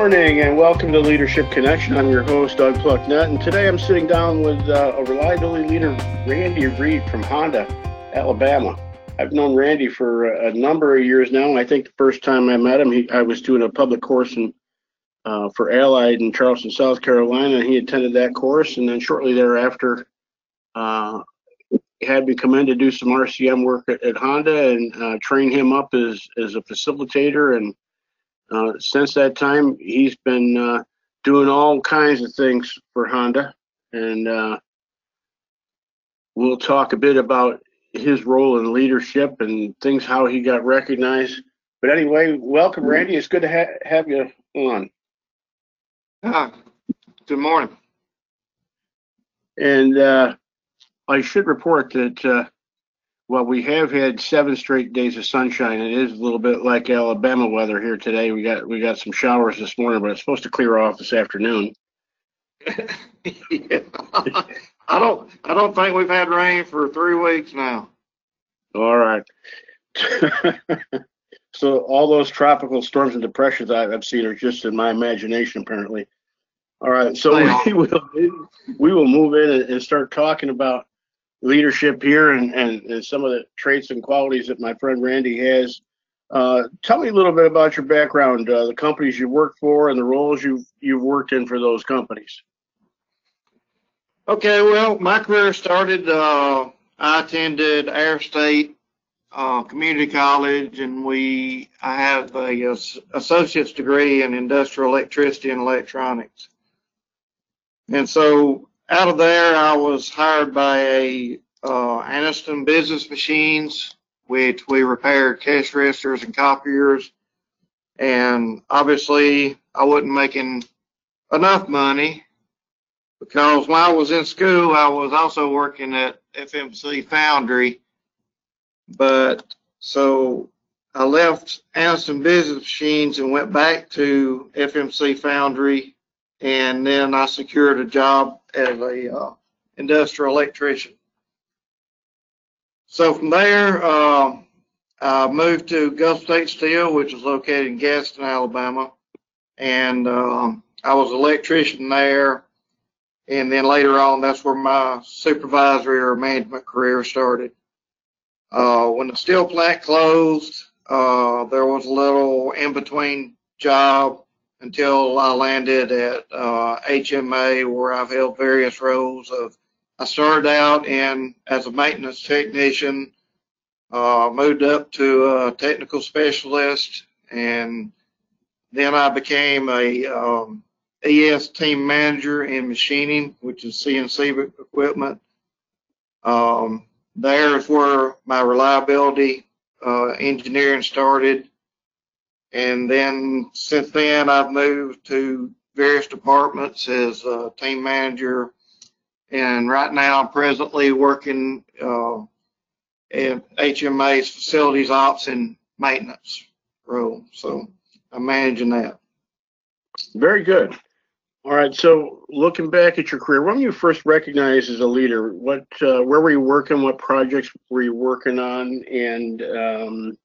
morning and welcome to Leadership Connection. I'm your host, Doug Plucknett, and today I'm sitting down with a reliability leader, Randy Reed from Honda, Alabama. I've known Randy for a number of years now, and I think the first time I met him, I was doing a public course for Allied in Charleston, South Carolina, and he attended that course, and then shortly thereafter had me come in to do some RCM work at Honda and train him up as a facilitator. And since that time, he's been doing all kinds of things for Honda, and we'll talk a bit about his role in leadership and things, how he got recognized. But anyway, welcome, Randy. It's good to have you on. Good morning. And I should report that while we have had 7 straight days of sunshine, it is a little bit like Alabama weather here today. We got some showers this morning, but it's supposed to clear off this afternoon. Yeah. I don't think we've had rain for 3 weeks now. All right. So all those tropical storms and depressions I've seen are just in my imagination, apparently. All right, so we will move in and start talking about leadership here and some of the traits and qualities that my friend Randy has. Tell me a little bit about your background, the companies you worked for, and the roles you've worked in for those companies. Okay, well, my career started, I attended Air State Community College, and I have a associate's degree in industrial electricity and electronics. And so out of there, I was hired by Anniston Business Machines, which we repaired cash registers and copiers. And obviously, I wasn't making enough money because when I was in school, I was also working at FMC Foundry. But so I left Anniston Business Machines and went back to FMC Foundry. And then I secured a job as a industrial electrician. So from there, I moved to Gulf State Steel, which is located in Gadsden, Alabama. And I was an electrician there. And then later on, that's where my supervisory or management career started. When the steel plant closed, there was a little in-between job until I landed at HMA, where I've held various roles of. I started out as a maintenance technician, moved up to a technical specialist, and then I became a ES team manager in machining, which is CNC equipment. There's where my reliability engineering started. And then since then, I've moved to various departments as a team manager. And right now, I'm presently working at HMA's facilities ops and maintenance role. So I'm managing that. Very good. All right. So looking back at your career, when were you first recognized as a leader? Where were you working? What projects were you working on? And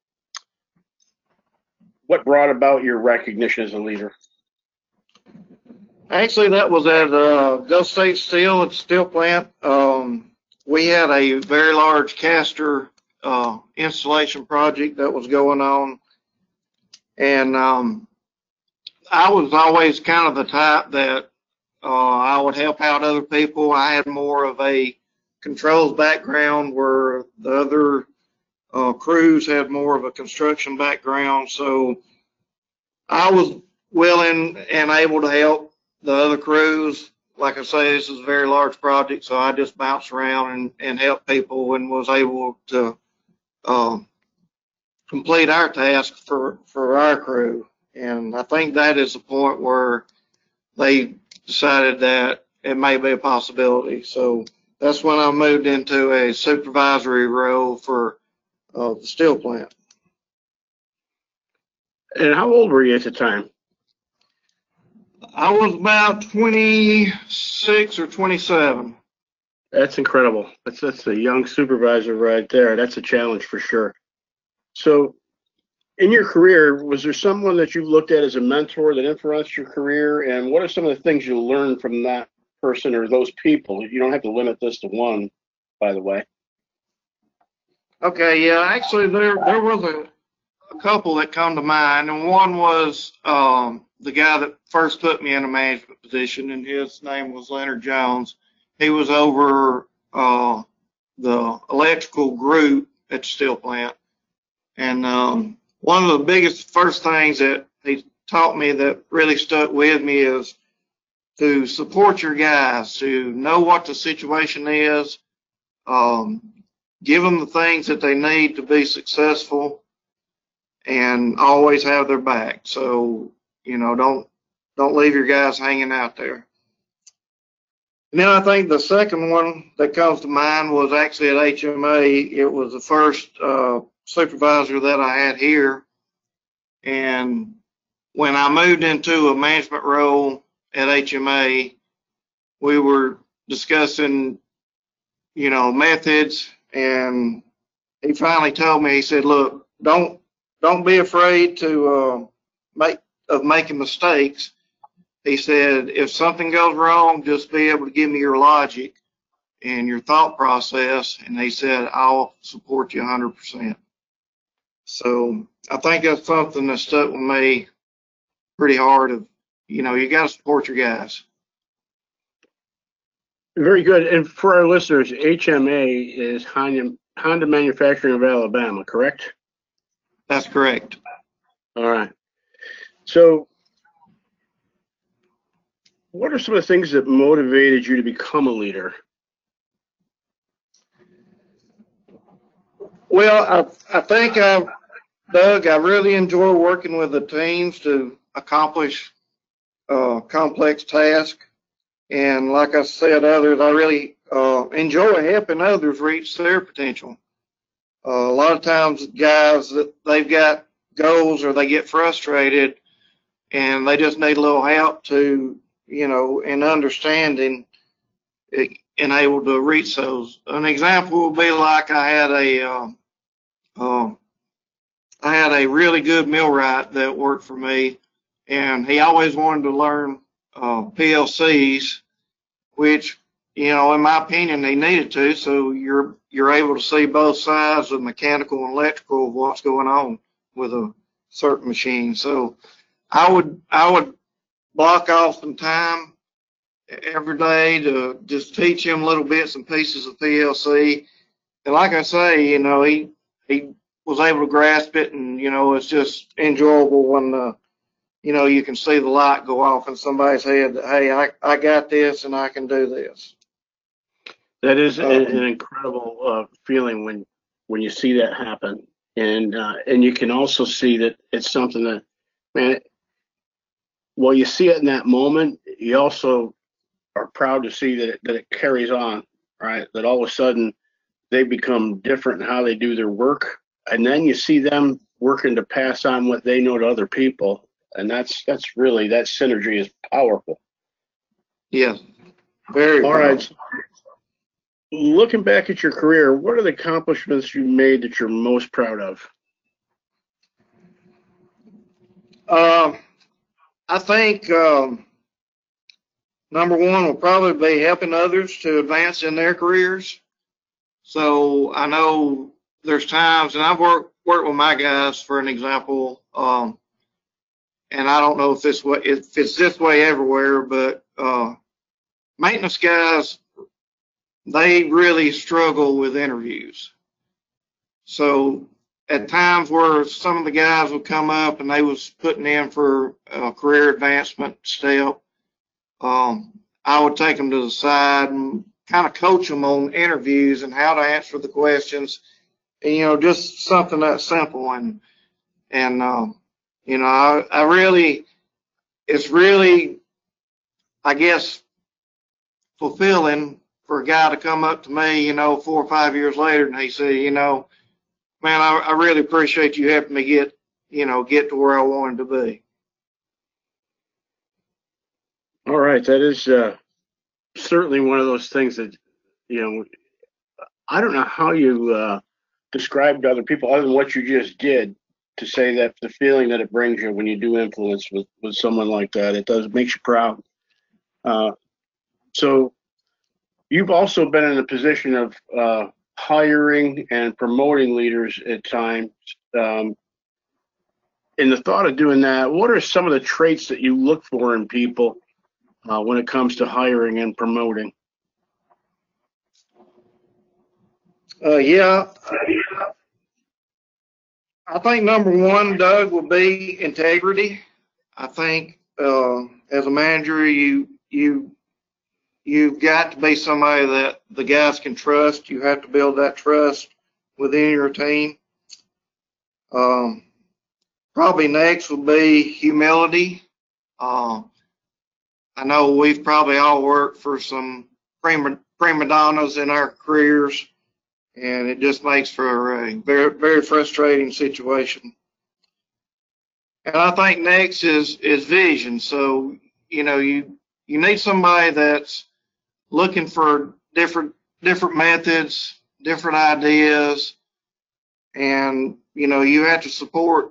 what brought about your recognition as a leader? Actually, that was at Gulf State Steel at the steel plant. We had a very large caster installation project that was going on. And I was always kind of the type that I would help out other people. I had more of a controls background where the other crews had more of a construction background, so I was willing and able to help the other crews. Like I say, this is a very large project, so I just bounced around and helped people and was able to complete our task for our crew. And I think that is the point where they decided that it may be a possibility. So that's when I moved into a supervisory role for the steel plant. And how old were you at the time? I was about 26 or 27. That's incredible. That's a young supervisor right there. That's a challenge for sure. So In your career, was there someone that you looked at as a mentor that influenced your career? And what are some of the things you learned from that person or those people? You don't have to limit this to one, by the way. Okay, yeah, actually there was a couple that come to mind, and one was the guy that first put me in a management position, and his name was Leonard Jones. He was over the electrical group at the steel plant, and one of the biggest first things that he taught me that really stuck with me is to support your guys, to know what the situation is, give them the things that they need to be successful, and always have their back. So, don't leave your guys hanging out there. And then I think the second one that comes to mind was actually at HMA. It was the first supervisor that I had here. And when I moved into a management role at HMA, we were discussing, methods, and he finally told me, he said, look, don't be afraid to making mistakes. He said, if something goes wrong, just be able to give me your logic and your thought process. And he said, I'll support you 100%. So I think that's something that stuck with me pretty hard of, you got to support your guys. Very good. And for our listeners, HMA is Honda Manufacturing of Alabama, correct? That's correct. All right. So what are some of the things that motivated you to become a leader? Well, I think, Doug, I really enjoy working with the teams to accomplish complex tasks. And like I said, others, I really enjoy helping others reach their potential. A lot of times, guys, that they've got goals or they get frustrated and they just need a little help to, in understanding and able to reach those. An example would be like I had a really good millwright that worked for me, and he always wanted to learn PLCs, which, in my opinion, he needed to. So you're able to see both sides of mechanical and electrical of what's going on with a certain machine. So I would block off some time every day to just teach him little bits and pieces of PLC. And like I say, he was able to grasp it, and, it's just enjoyable when, you can see the light go off in somebody's head that, hey, I got this and I can do this. That is an incredible feeling when you see that happen. And you can also see that it's something that, man, while you see it in that moment, you also are proud to see that it carries on, right? That all of a sudden they become different in how they do their work. And then you see them working to pass on what they know to other people. And that's really, that synergy is powerful. Yes, very all powerful. Right. Looking back at your career, what are the accomplishments you made that you're most proud of? I think number one will probably be helping others to advance in their careers. So I know there's times, and I've worked with my guys, for an example, and I don't know if it's this way everywhere, but maintenance guys, they really struggle with interviews. So at times where some of the guys would come up and they was putting in for a career advancement step, I would take them to the side and kind of coach them on interviews and how to answer the questions, and, just something that simple. And I really, it's really, I guess, fulfilling for a guy to come up to me, 4 or 5 years later, and he say, man, I really appreciate you helping me get to where I wanted to be. All right. That is certainly one of those things that, I don't know how you describe to other people other than what you just did, to say that the feeling that it brings you when you do influence with someone like that. It does, makes you proud. So you've also been in a position of hiring and promoting leaders at times. In the thought of doing that, what are some of the traits that you look for in people when it comes to hiring and promoting? Yeah, I think number one, Doug, would be integrity. I think as a manager, you've got to be somebody that the guys can trust. You have to build that trust within your team. Probably next would be humility. I know we've probably all worked for some prima donnas in our careers, and it just makes for a very, very frustrating situation. And I think next is vision. So, you know, you need somebody that's looking for different methods, different ideas, and you know, you have to support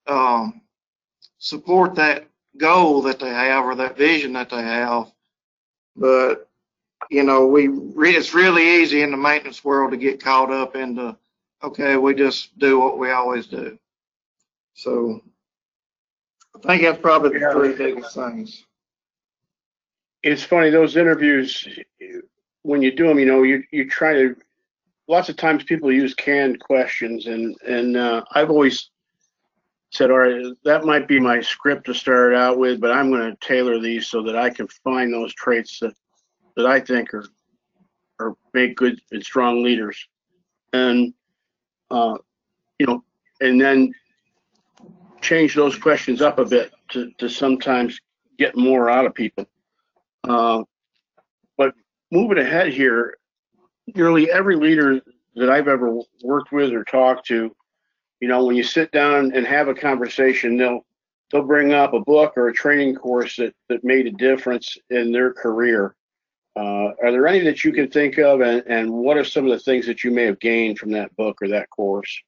that goal that they have or that vision that they have. But you know, it's really easy in the maintenance world to get caught up into, okay, we just do what we always do. So I think that's probably the three biggest things. It's funny, those interviews, when you do them, you know, you try to, lots of times people use canned questions, and I've always said, all right, that might be my script to start out with, but I'm going to tailor these so that I can find those traits that I think are make good and strong leaders. And, you know, and then change those questions up a bit to sometimes get more out of people. But moving ahead here, nearly every leader that I've ever worked with or talked to, you know, when you sit down and have a conversation, they'll bring up a book or a training course that made a difference in their career. Are there any that you can think of, and what are some of the things that you may have gained from that book or that course?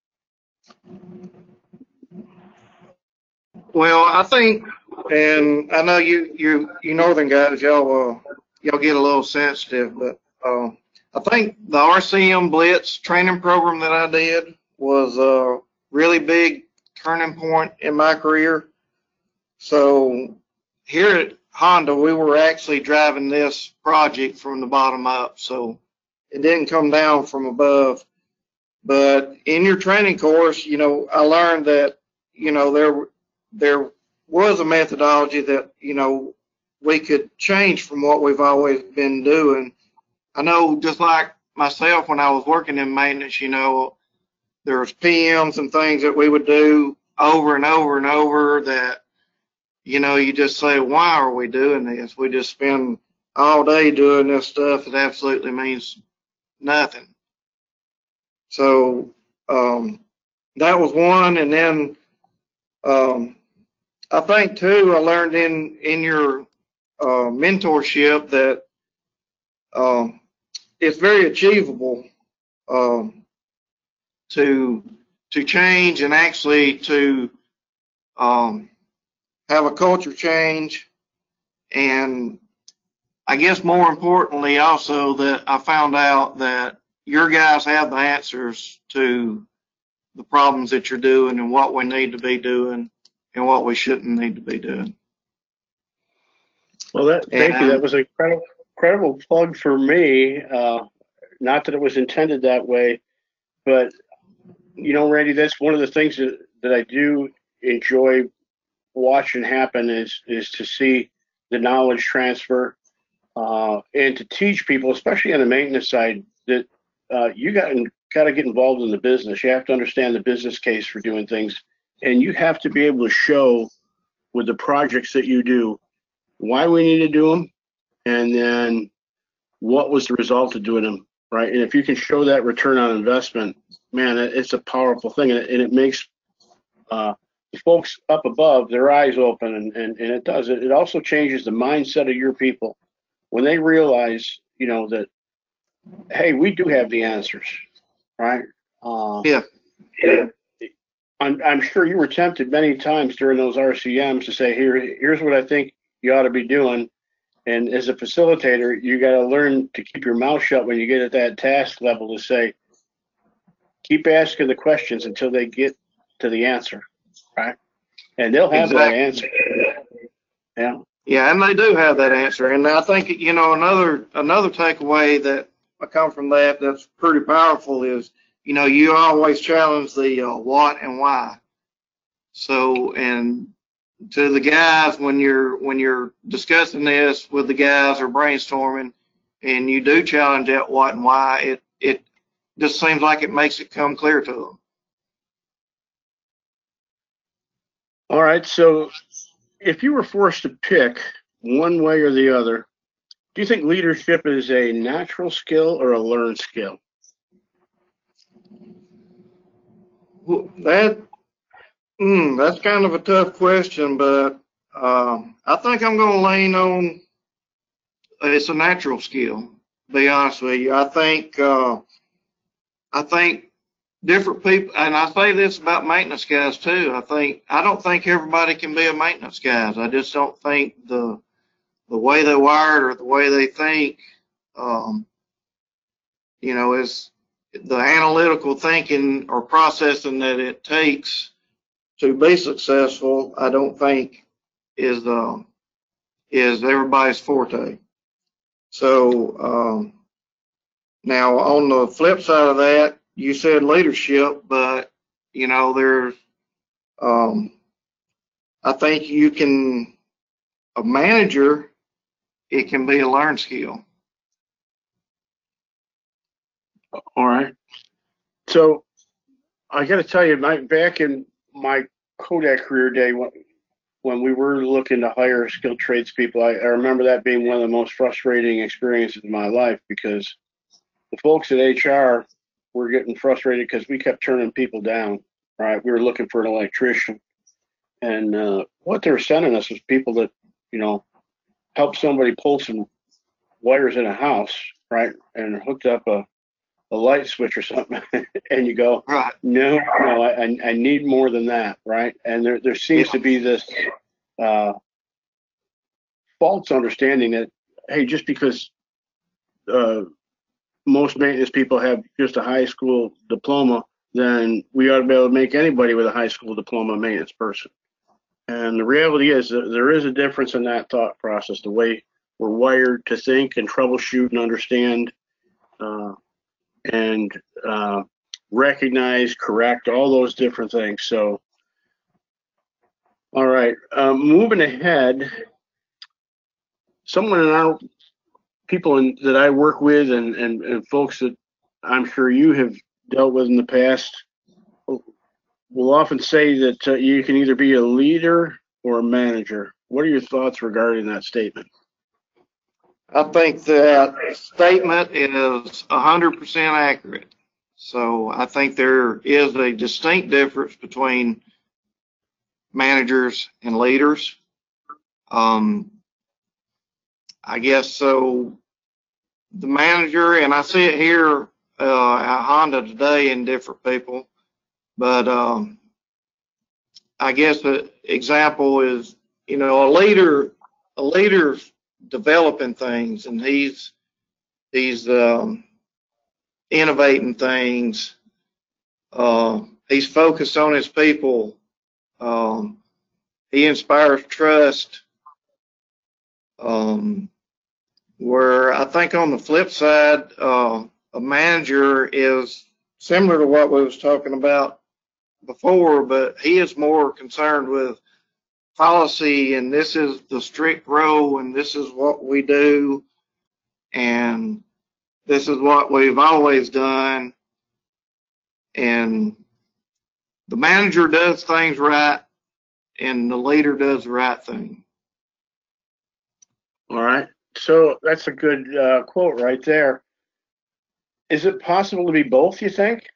Well, I think, and I know you northern guys, y'all get a little sensitive, but I think the RCM Blitz training program that I did was a really big turning point in my career. So here at Honda, we were actually driving this project from the bottom up, so it didn't come down from above. But in your training course, you know, I learned that, you know, there was a methodology that, you know, we could change from what we've always been doing. I know, just like myself, when I was working in maintenance, you know, there was PMs and things that we would do over and over and over that, you know, you just say, why are we doing this? We just spend all day doing this stuff that absolutely means nothing. So that was one. And then I think, too, I learned in your mentorship that it's very achievable to change and actually to have a culture change. And I guess more importantly also that I found out that your guys have the answers to the problems that you're doing and what we need to be doing and what we shouldn't need to be doing. Well, thank you. That was an incredible plug for me. Not that it was intended that way, but, you know, Randy, that's one of the things that I do enjoy watching happen is to see the knowledge transfer and to teach people, especially on the maintenance side, that you got to get involved in the business. You have to understand the business case for doing things, and you have to be able to show with the projects that you do why we need to do them, and then what was the result of doing them, right? And if you can show that return on investment, man, it's a powerful thing, and it makes the folks up above their eyes open, and it does. It also changes the mindset of your people when they realize, you know, that, hey, we do have the answers, right? Yeah. I'm sure you were tempted many times during those RCMs to say, here's what I think you ought to be doing. And as a facilitator, you got to learn to keep your mouth shut when you get at that task level to say, keep asking the questions until they get to the answer, right? And they'll have that Exactly. answer. Yeah. Yeah, and they do have that answer. And I think, another takeaway that I come from that's pretty powerful is, you always challenge the what and why. So, and to the guys, when you're discussing this with the guys or brainstorming, and you do challenge that what and why, it just seems like it makes it come clear to them. All right. So if you were forced to pick one way or the other, do you think leadership is a natural skill or a learned skill? That's kind of a tough question, but I think I'm going to lean on it's a natural skill. To be honest with you, I think different people, and I say this about maintenance guys too. I don't think everybody can be a maintenance guy. I just don't think the way they're wired or the way they think, is the analytical thinking or processing that it takes to be successful. I don't think is everybody's forte. So now on the flip side of that, you said leadership, but there's I think a manager, it can be a learned skill. All right. So I got to tell you, back in my Kodak career day, when we were looking to hire skilled tradespeople, I remember that being one of the most frustrating experiences of my life, because the folks at HR were getting frustrated because we kept turning people down, right? We were looking for an electrician. And what they were sending us was people that, helped somebody pull some wires in a house, right? And hooked up a light switch or something. And you go, Right. no, I need more than that, right? And there seems to be this false understanding that, hey, just because most maintenance people have just a high school diploma, then we ought to be able to make anybody with a high school diploma a maintenance person. And the reality is that there is a difference in that thought process, the way we're wired to think and troubleshoot and understand and recognize, correct, all those different things. So, all right, moving ahead, someone in our that I work with and folks that I'm sure you have dealt with in the past will often say that you can either be a leader or a manager. What are your thoughts regarding that statement? I think that statement is 100% accurate. So I think there is a distinct difference between managers and leaders. I guess so. The manager, and I see it here at Honda today in different people, but I guess the example is, a leader's developing things, and he's innovating things. He's focused on his people. He inspires trust. Where I think on the flip side, a manager is similar to what we was talking about before, but he is more concerned with policy, and this is the strict rule, and this is what we do, and this is what we've always done. And the manager does things right, and the leader does the right thing. All right. So that's a good quote right there. Is it possible to be both, you think?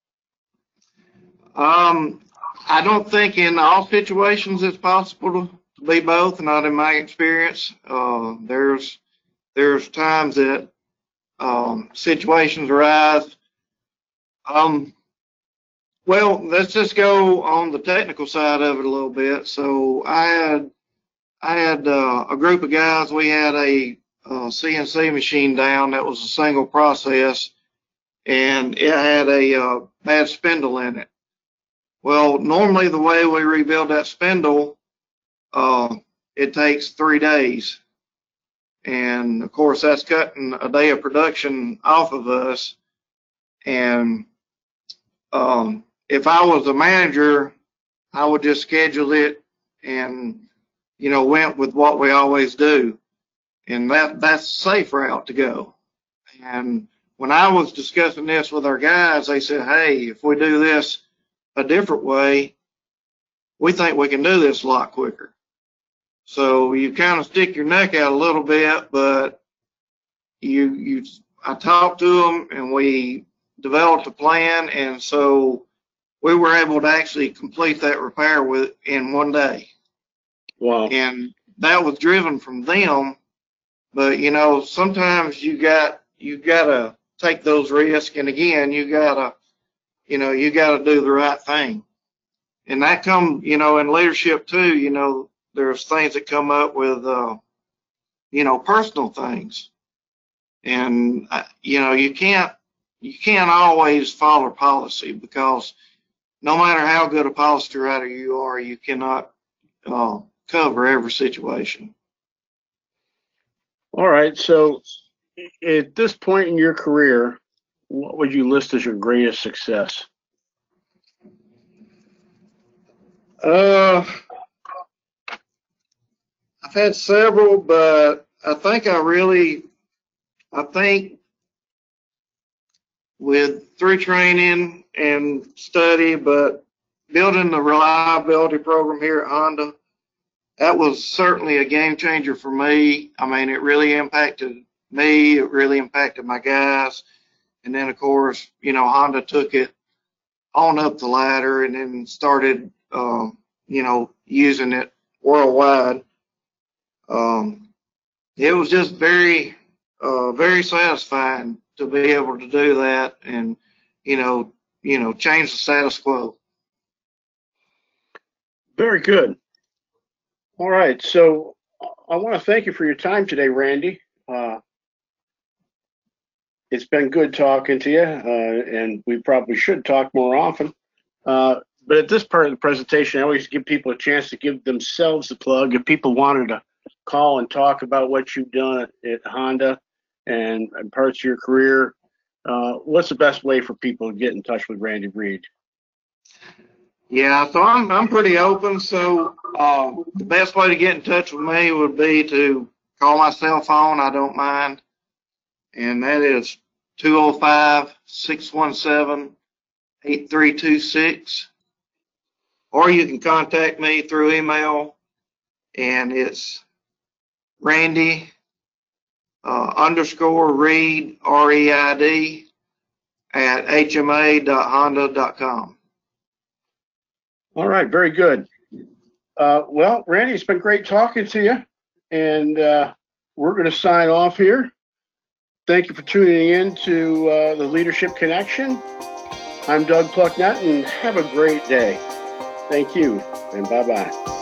I don't think in all situations it's possible to be both, not in my experience. There's times that situations arise. Well, let's just go on the technical side of it a little bit. So I had a group of guys. We had a CNC machine down that was a single process, and it had a bad spindle in it. Well, normally the way we rebuild that spindle, it takes 3 days. And of course, that's cutting a day of production off of us. And if I was a manager, I would just schedule it and, went with what we always do. And that's a safe route to go. And when I was discussing this with our guys, they said, hey, if we do this a different way, we think we can do this a lot quicker. So you kind of stick your neck out a little bit, but I talked to them and we developed a plan, and so we were able to actually complete that repair in 1 day. Wow. And that was driven from them, but sometimes you got to take those risks, and again, you got to do the right thing. And that come, in leadership too, there's things that come up with, personal things. And, you can't always follow policy, because no matter how good a policy writer you are, you cannot cover every situation. All right. So at this point in your career, what would you list as your greatest success? I've had several, but I think with through training and study, but building the reliability program here at Honda, that was certainly a game changer for me. I mean, it really impacted me. It really impacted my guys. And then, of course, Honda took it on up the ladder and then started, using it worldwide. It was just very, very satisfying to be able to do that and, change the status quo. Very good. All right. So I want to thank you for your time today, Randy. It's been good talking to you, and we probably should talk more often. But at this part of the presentation, I always give people a chance to give themselves a plug. If people wanted to call and talk about what you've done at Honda and parts of your career, what's the best way for people to get in touch with Randy Reed? Yeah, so I'm pretty open. So the best way to get in touch with me would be to call my cell phone. I don't mind, and that is 205-617-8326. Or you can contact me through email, and it's Randy _Reed, REID, at hma.honda.com. All right, very good. Well, Randy, it's been great talking to you, and we're going to sign off here. Thank you for tuning in to the Leadership Connection. I'm Doug Plucknett, and have a great day. Thank you, and bye-bye.